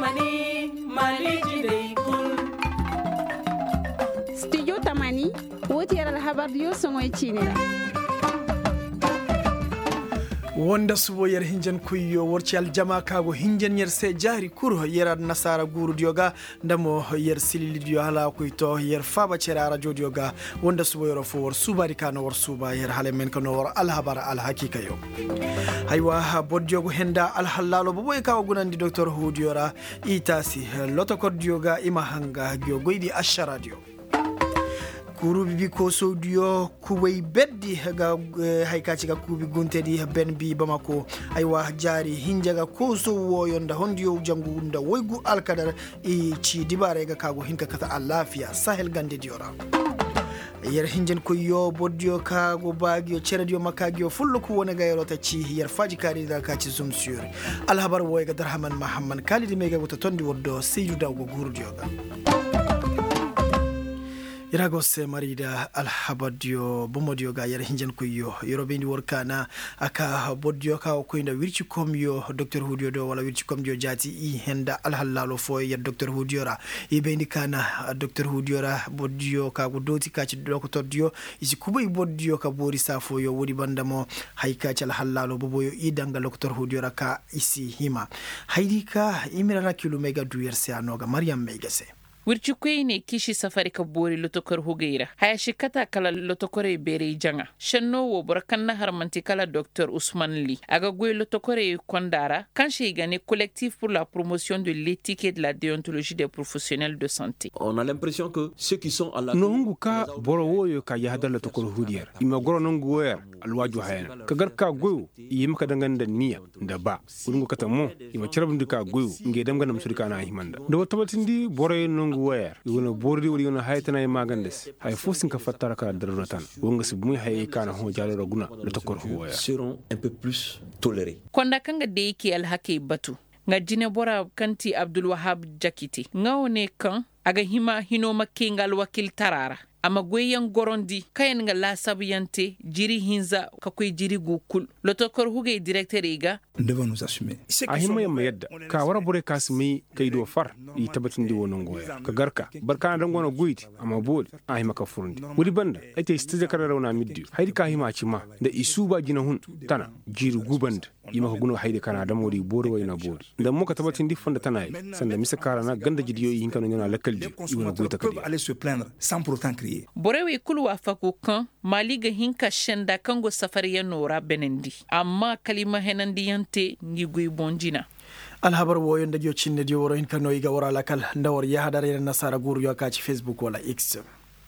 Tamani Maliki dai kul. Studio Tamani wotiyar alhabar yo songoy chinela. wonda subo yer hinjan kuyo worci aljama kago hinjan yer se jari kuro yer nasara guru dioga ndamo yer silili dio hala kuito yer faba cera radio dioga wonda subo yer fo wor subari kano wor suba yer hale men kano wor alhabara al hakika yo haywa bodjogo henda al halalo bobo e kawo gunandi docteur hudiora itasi loto kod dioga ima hanga gyo goidi asha radio kurubi bi ko sodiyo kuwai beddi ga haikaci ga kubi guntedi ben bi bamako aywa jari hinjaga ko so woyonda hondiyo jangunda woygu alkadar e ci dibare ga kago hinka kata alafiya sahel gande diora yer hinjen ko yo boddio kago bagio cerdio makagio fullo ko wona gayro ta ci yer faji kari da ka ci zum sur alhabar woyga darhaman mahamman kalidi mega go to tondi woddo seydu dawgo gurdioga iragose marida alhabadio bomodio ga yar hinjan kuyo yorobendi workana aka bodio ka ko inda wirci komyo docteur hudio do wala wirci komjo jati I henda alhalalo fo ya docteur hudiora ibendi kana docteur hudiora bodio ka go doti ka ci docteur dio isi kubay bodio ka bori safo yo wodi bandamo hayka ci alhalalo boboyo idanga docteur hudiora ka isi hima haydika imira kilomega duyerse anoga maryam meigase wircukwei ne kishi safari ka bori lotokor hugeira haya shikata kala lotokore bere janga shanno wo burakanna harmanti kala Dr Ousmane Ly aga gwe lotokore kondara kan gane collectif pour la promotion de l'éthique et de la déontologie des professionnels de santé. On a l'impression que ceux qui sont à la nongu ka boro woyo ka yahda lotokor hudier ima goro nongu wer alwaju hayana kagar ka gwe yim ka danganda niya da ba urungu kata mo ima charabundu ka gwe ngedam ganam surika na himanda do tabatindi boro nongu wayar yona bordi wuri yona haytana e magandes hay fosin ka fatara ka darrotan wonga si bumi hay kana ho jalo guna da tokor ho wayar seront un peu plus tolérés. Konda kanga de yake alhaki batu nga jine bora kanti Abdul Wahab Jakiti ngawone kan aga hima hino makengal wakil tarara ama gweyan gorondi kayan nga la sabiyante jiri hinza kakoy jiri gukul lotokor huge directeur iga devons nous assumer ahima yamma yadda ka wara bore kasmi kaydo far yi tabatin di wonon goya ka garka barkana dan gona guiti ama bol ahima ka furundi wuri banda ate istije kara rauna middi haydi ka hima cima da isuba jina hun tana jiri guband yima ko guno haydi kana da modi boro wayna bodi da muka tabatin di fonda tana sanda misa kara na ganda jidiyo yin kanu nyana lakaldi iwana guita kadi aller se plaindre sans pour autant crier borewe kulwa fako kan maliga hinka shenda kango safari ya nora benendi amma kalima henandi yante ngigui bonjina alhabar woyon da cinne dio woro hinka no iga wora lakal ndawor yahadare nasara guru yo ka ci Facebook wala X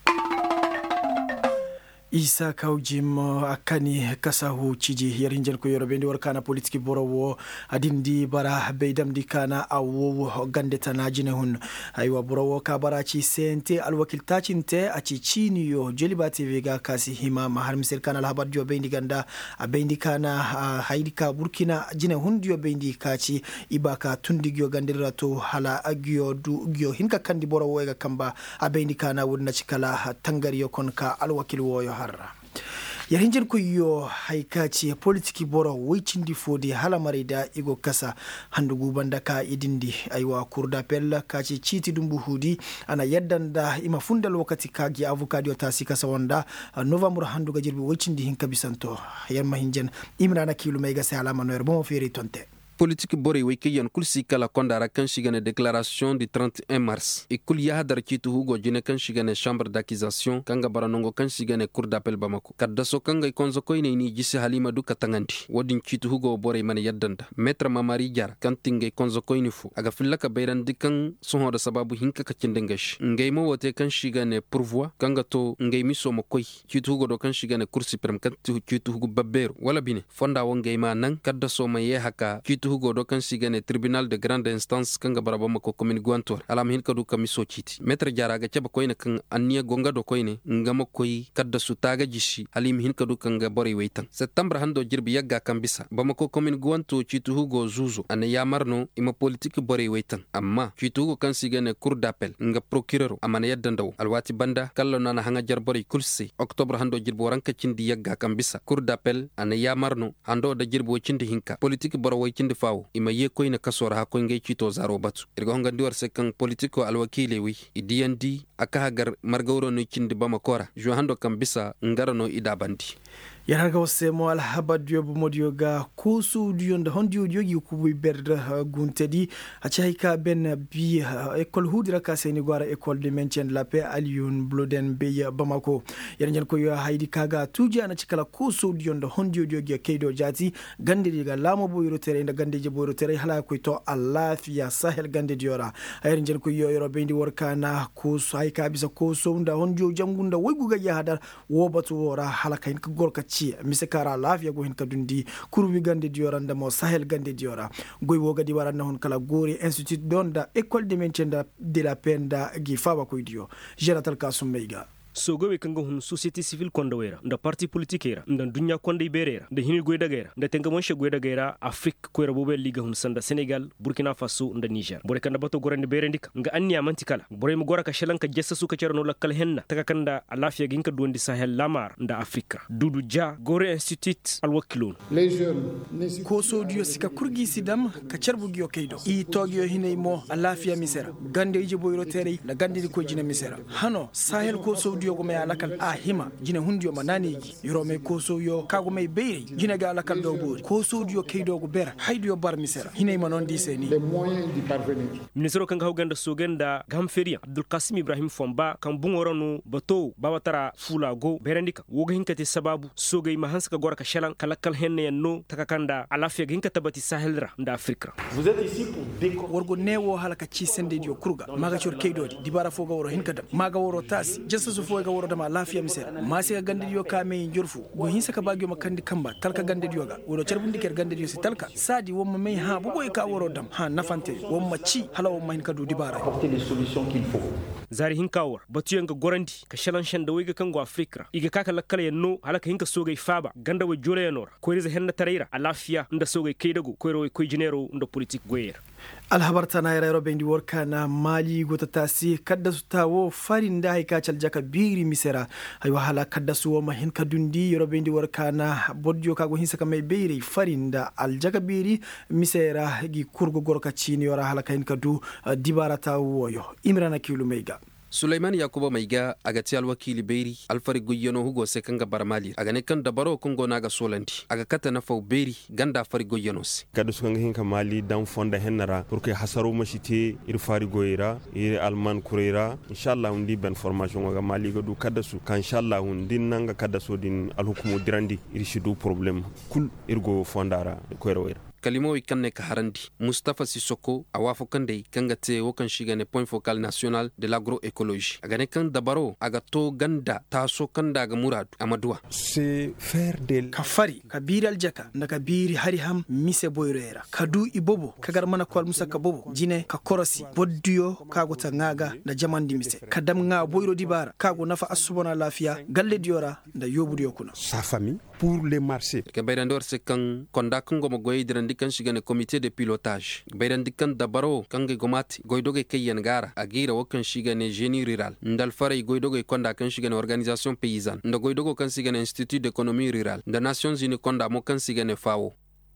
Isa Kaujim akani kasahu ciji yarinjan ko yorobendi warkana politiki borowo adindi bara beidam dikana awu gandeta najine hun aywa borowo ka barachi sente alwakil tachinte achi chini yo jeliba tv ga kasi hima mahar misel kana alhabar jo beindi ganda beindi kana haidika burkina jine hun dio beindi kachi ibaka tundigyo gandira to hala agyo du gyo hinka kandi borowo ga kamba beindi kana wudna chikala tangariyo konka alwakil woyo harra yarinjin ko yo haikaci politiki boro wicindi fodi halamari da igo kasa handugu banda ka idindi aywa kurda pella kaci citi dumbu hudi ana yaddanda ima fundal wakati kagi avocado tasi kasa wanda november handuga jirbi wicindi hinka bisanto yamma hinjen imrana kilu mega se alama no erbo feri tonte politique bori wiki yan kulsi kala kondara kan shigane déclaration du 31 mars et kul yahadar kitu hugo jine kan shigane chambre d'accusation kanga baranongo kan shigane cour d'appel bamako kadda so kanga konzo koyne ni jisi halima du katanganti wodin kitu hugo bori man yaddanda maître mamari jar kan tinge konzo koyni fu aga fillaka bayran dikan so da sababu hinka ka cindengash ngay mo wote kan shigane pourvoi kanga to ngay miso mo koy kitu hugo do kan shigane cour suprême kan kitu hugo babberu wala bine fonda wo ngay ma nan kadda so ma ye haka kitu hugo do kan sigane tribunal de grande instance kanga baraba mako commune Guantor alam hin kadu kamiso chiti maître jara ga ceba koyne kan anniya gonga do koyne ngama koy kadda su taga jishi alim hin kadu kanga bori weitan septembre hando jirbi yagga kan bisa bamako commune Guanto chitu hugo zuzo ana yamarno ima politique bori weitan amma chitu hugo kan sigane cour d'appel nga procureur amana yaddandaw alwati banda kallo nana hanga jar bori kulsi octobre hando jirbi waranka cindi yagga kan bisa cour d'appel ana yamarno hando da jirbi wocindi hinka politique boro wocindi fawo ima ye koyna kasora ha koynge cito zaro batu irga honga diwar se kan politiko alwakile wi idiyandi aka hagar margawro no cindi bama kora jo hando kam bisa ngarano ida bandi yarga wose mo alhabadiyo bomodiyo ga kusu diyonda hondiyo yogi kubuy berda guntedi achayka ben bi école hudira ka seni gwara école de maintien de la paix Alioune Bloden Beye Bamako yarnjen ko yo haydi kaga tuja na cikala kusu diyonda hondiyo yogi keido jati gande diga lamo boyro tere inda gande je boyro tere hala ko to alafiya sahel gande diora yarnjen ko yo yoro bendi workana kusu hayka bisa kusu nda hondiyo jangunda woyguga yahadar wobatu wora hala kain ko gorka mise kara lafiya go hen kadundi kurwi gande dioranda mo sahel gande diora goy woga di waranna hon kala gori institut donda école de maintien de la paix da gi faba ko dio gératal kasum meiga sogowe kanga hun société civile konda wera nda parti politique era nda dunya konda iberera nda hini goyda gera nda tenga monshe goyda gera afrique ko era bobe liga hun sanda senegal burkina faso nda niger bore kanda bato gorande berendika nga anni amanti kala bore mo gora ka shelanka jessa suka cerno lakkal henna taka kanda alafiya ginka dondi sahel lamar nda afrika dudu ja gore institut alwakilon les jeunes ko sodio sika kurgi sidam ka cerbu giyo keido i togyo hinay mo alafiya misera gande ije boyro tere na gande ko jina misera hano sahel ko sodio go me alakal hima jina hundiyo mananiji yoro me ko soyo kago me beiri jina ga alakal do bori ko sodio keido go ber haydiyo bar misera hinay manon diseni les moyens d'y parvenir ministre kan hawganda sogenda gamferia Abdul Qasim Ibrahim Fomba kan bungoronu bato babatara fula go berendika woga hinkati sababu sogay mahanska gora ka shelan kalakal henne yanno takakanda alafiya ginka tabati sahelra nda afrika vous êtes ici pour déco worgo newo halaka ci sende dio kurga maga chor keydodi dibara foga woro hinkata maga woro tasi jessa su foga woro dama lafiya misera masi ga gande dio kame njorfu go hinsa ka bagyo makandi kamba talka gande dio ga woro charbundi ker gande dio si talka sadi womma may ha bugo ka woro dam ha nafante womma ci hala womma hinka do dibara apporter les solutions qu'il faut zari hinkawar batuyenga gorandi ka shelan shanda wega kango afrika iga kaka lakkala yanno halaka hinka sogay faba ganda we jole yanora ko reza henna tarayra alafiya nda sogay keidago ko ro ko jinero nda politique goyer alhabartana yaro bendi workana mali gota tasi kadda sutawo farinda hay kacal jaka biri misera hay wahala kadda suwo ma hin kadundi yaro bendi workana bodjo kago hinsa kamay biri farinda al jaka biri misera gi kurgo gorka chini yora halaka hin kadu dibarata woyo imrana kilu meiga Sulaiman Yakuba Maiga agati alwakili Beri alfari goyeno hugo sekanga baramali agane kan dabaro kongo naga solandi aga kata na faw Beri ganda fari goyeno si kadu sukanga hinka mali dan fonda hennara pour que hasaru mashite ir fari goyira ir alman kurira inshallah undi ben formation ga mali ga du kada su kan inshallah undin nanga kada so din alhukumu dirandi ir shidu problem kul irgo fondara koyro kalimo ikanne ka harandi Mustafa Sissoko awafo kande kanga te wokan shigane point focal national de l'agroécologie agane kan dabaro aga to ganda taso kanda ga muradu amadua c'est faire del kafari kabiral jaka na kabiri hari ham mise boyrera kadu ibobo kagar mana kwal musaka bobo jine ka korosi boddiyo kago tangaga na jamandi mise kadam nga boyro dibara kago nafa asubona lafiya galle diora da yobudiyo kuna sa famille pour les marchés ke baydandor se kan konda kango mo goyidran dikan shigane comité de pilotage baydan dikan dabaro kange gomati goydoge kayen gara agira wokan shigane génie rural ndal faray goydoge konda kan shigane organisation paysanne ndo goydogo kan shigane institut d'économie rurale de nations unies konda mo kan shigane FAO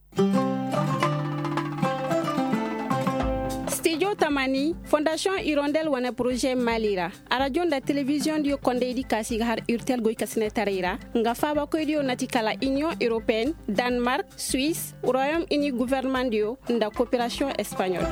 Tamani Fondation Hirondelle wana projet Malira aradio da télévision dio konde di kasi har urtel goy kasne tarira nga faba ko dio natikala Union européenne Danemark Suisse Royaume-Uni gouvernement dio nda coopération espagnole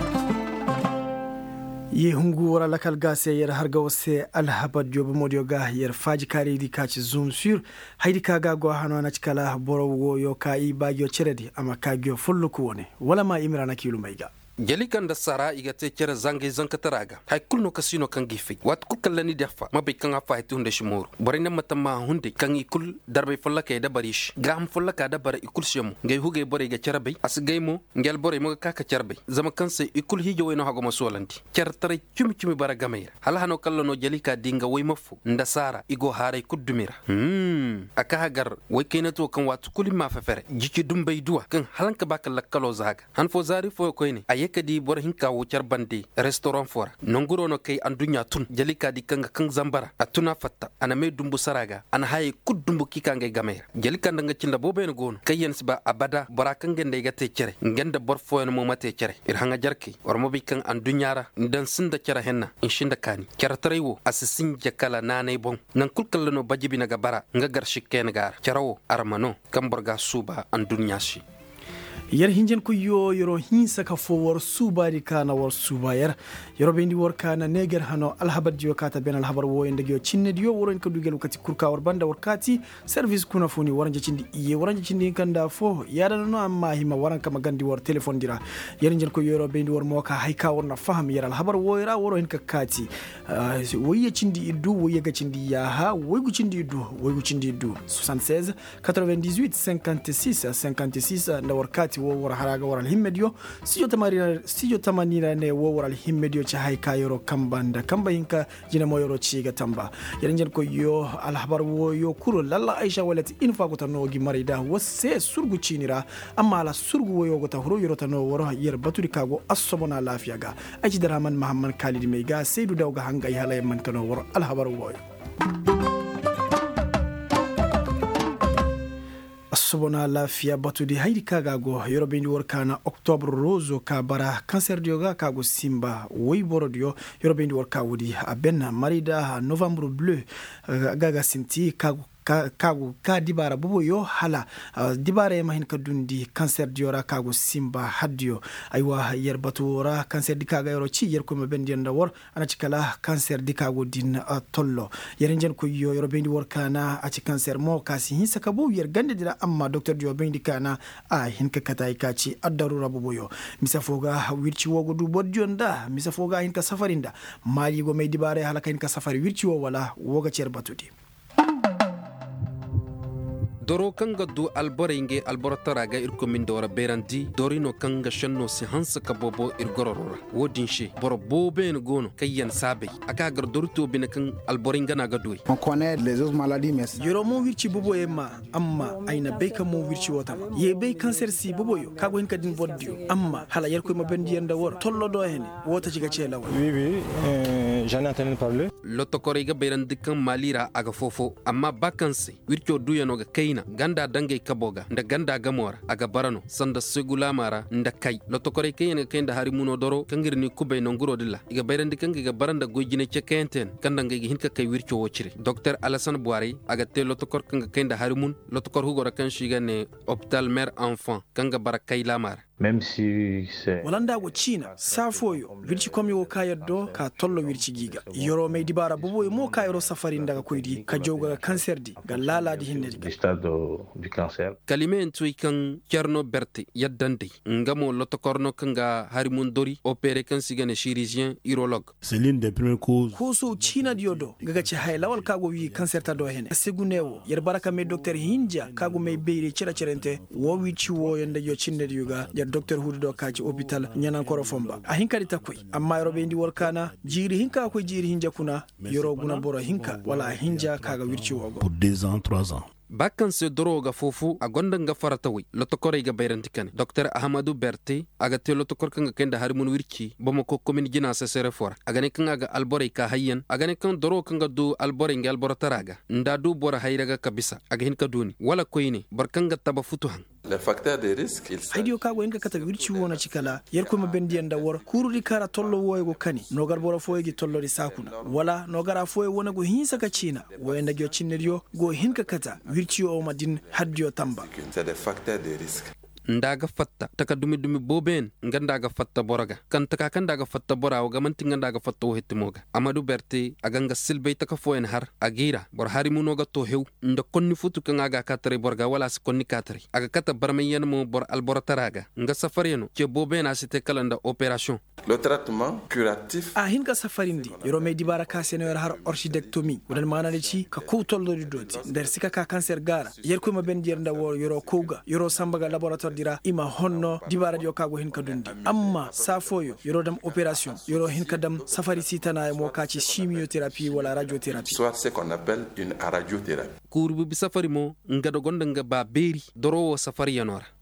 ye hungu wara lakal gase yer harga wose alhabad jobe modio ga yer faji kari di kaci zoom sur haydi kaga go hano na cikala boro wo yo kai bagyo ceredi ama kagyo fullu ko woni wala ma imrana kilu mayga jali kan da sara igate kera zange zankataraga hay kulno kasino kan gifi wat ku kallani defa mabe kan afa hay tunde shimuru barina matama hunde kan ikul darbe follaka da barish gam follaka da bar ikul shemu ngay huge bore ga cerbe as gaymo ngel bore mo kaka cerbe zama kan se ikul hijo wayno hago masolanti certare cumi bara gamayra hala hano kallono jali ka dinga way mafu nda sara igo haray kuddumira aka hagar way kenato kan wat kulima fefere jiki dumbay duwa kan halanka bakal lakkalo zaga han fo zari fo koyni ayeka di bor hinka wucar bande restaurant fora nonguro no kay andunya tun jalika di kanga kang zambara atuna fatta ana me dumbu saraga ana haye kuddumbu kikanga gamer jalika ndanga cinda boben gono kayen siba abada bora kanga ndey gate cere ngenda bor foyen mo mate cere ir hanga jarki war mo bi kan andunyara ndan sinda cere henna inshinda kani cere tarewo asisin jakala nanay bon nan kulkal no bajibi naga bara nga gar shikken gar cerawo armano kamborga suba andunyashi yar hinjen ko yoro hinsa ka fo wor subari kana wor subayar yoro bendi wor kana neger hano alhabar dio kata ben alhabar wo ende gyo cinne dio woron ko dugel kati kurka wor banda wor kati service kuna foni waranje cindi iye waranje cindi kanda fo yada no amma hima waran kama gandi wor telephone dira yar hinjen ko yoro bendi wor moka hayka wor na faham yar alhabar wo ira woro hin ka kati woye cindi iddu woye ga cindi ya ha woye cindi iddu woye cindi iddu 76 98 56 56 na wor kati wo wor haraga waral himmedio sijo tamanira ne wo waral himmedio ci hay kayoro kambanda kamba hinka jina mo yoro ciga tamba yaren ko yo alhabar wo yo kuro lalla aisha walati infa ko tanogi marida wasse surgu cinira amma ala surgu wo yo go ta huro yoro tano woro yer baturi kago asobona lafiya ga aji daraman muhammad khalid mega seidu dawga hanga yala man kano woro alhabar wo asobona lafiya batudi haydi kaga go yorobe ndi workana octobre rose ka bara cancer dioga kago simba woy borodio yorobe ndi worka wudi abenna marida novembre bleu gaga sinti kago ka dibara bubu yo hala dibara e mahin ka dundi cancer diora kago simba haddio aywa yer batura cancer di kaga yoro ci yer ko me bendi nda wor ana ci kala cancer di kago din tollo yer njen ko yo yoro bendi wor kana a ci cancer mo kasi hin saka bu yer gande dira amma docteur dio bendi kana a hin ka katay ka ci addarura bubu yo misafoga wirci wogo du bodjonda misafoga hin ka safarinda mali go me dibara hala kan ka safari wirci wo wala woga cer batudi doro kanga du alborenge alborotaraga irko min dora berandi dorino kanga shanno si hansa kabobo irgororora wodinshe boro boben gono kayen sabe aka gar dorto bin kan alboringa na gadoy on connaît les autres maladies mais yoro mo wirci bobo yema amma ayna beka mo wirci wotam ye be cancer si bobo yo kago hin kadin boddio amma hala yer ko mo bendi yenda wor tollo do hen wota ci ga cela oui j'en ai entendu parler lotto korega berandi kan malira aga fofo amma bakanse wirco duyano ga kaina ganda dangai kaboga nda ganda gamora aga barano sanda segula mara nda kai lotokore kayene kenda hari muno doro kangirni kubay no nguro dilla iga bayrandi kangi ga baranda gojine cekenten kanda ngai hinka kay wirco wocire docteur Alassane Boiré aga te lotokor kanga kenda hari mun lotokor hugora kan shigane hôpital mère enfant kanga barakay lamar même si c'est walanda go china safoyo wirci komi wo kayaddo ka tollo wirci giga yoro me dibara bobo mo kayro safari ndaga koydi ka joga cancer di ga laladi hinnedi stade du cancer kalime entui kan Tierno Berté yaddande ngamo lotokorno kanga harimun dori opéré kan sigane chirurgien urologue c'est l'une des premières causes koso china diodo gaga ci hay lawal kago wi cancer ta do hene segunewo yer baraka me docteur hinja kago me beere cira cerente wo wirci wo yande yo cinne yuga docteur hudo kaci hôpital nyanan koro fomba a hinkari takoy amma yorobe ndi workana jiri hinka ko jiri hinja kuna yoro guna boro hinka wala hinja kaga wirci wogo pour 2 ans 3 ans bakkan se doroga fofu a gonda nga faratawi lotokore ga bayranti kan docteur Ahmadou Berté aga te lotokor kan kenda harimun wirki bomo ko commune jina sa sere fora aga ne kan aga albore ka hayyan aga ne kan doro kan du albore ngal borotaraga nda du bora hayraga kabisa aga hin ka duni wala koyni barkanga taba futuhan les facteurs de risque il haydio kago en kata wirci wona cikala yer ko bendi enda wor kurudi kara tollo woygo kani nogar boro foygi tollori sakuna wala nogara foy wona go hinsa ka cina woyenda gyo cinnerio go hinka kata wirci o madin haddio tamba c'est des facteurs de risque ndaga fatta taka dumi boben ngandaga fatta boraga kan taka kandaga fatta borawo gamanti ngandaga fatta o hetimoga Amadou Berté aganga silbey taka foen har agira bor hari munoga to hew nda konni futu kan aga katare borga wala s konni katare aga kata barmayen mo bor alborataraga nga safareno ke boben asite kalanda opération le traitement curatif a hinka safarindi yoro me dibara ka seno har orchidectomie wodan manane ci ka ko tollo di doti der sika ka cancer gara yer ko ma ben nda wor yoro koga yoro sambaga laboratoire dira ima honno dibara dio kago hin kadundi amma safoyo yoro dam opération yoro hin kadam safari sitana e mo kaci chimiothérapie wala radiothérapie soit ce qu'on appelle une radiothérapie kurbu bi safari mo ngado gonda nga ba beri doro safari yanora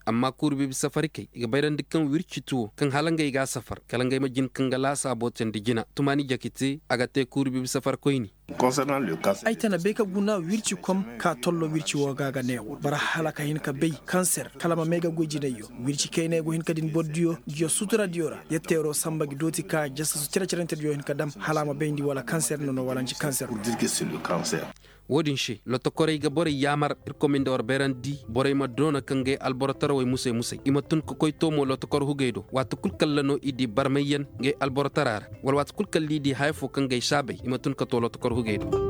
amma kurbi bi safari kai iga bayran dikkan wirci tuwo kan halanga iga safar kalanga majin kan gala saboten digina tumani jakiti aga te kurbi bi safar koyni concernant le cancer ay tana be ka guna wirci kom ka tollo wirci wo gaga newo bara halaka hin ka bey cancer kalama mega goji dayo wirci kayne go hin kadin boddiyo jo sutura diora yettero samba gi doti ka jassa su cira cirante diyo hin kadam halama bendi wala cancer no wala ci cancer pour dire que c'est le cancer wodin she loto korey ga bore yamar irkominde or berandi bore ma dona kange alborataro way musay ima tun ko koy tomo loto kor hugeydo wat kulkal lano idi barmayen nge alboratarar wal wat kulkal lidi hayfo kange shabe ima tun ko to loto kor hugeydo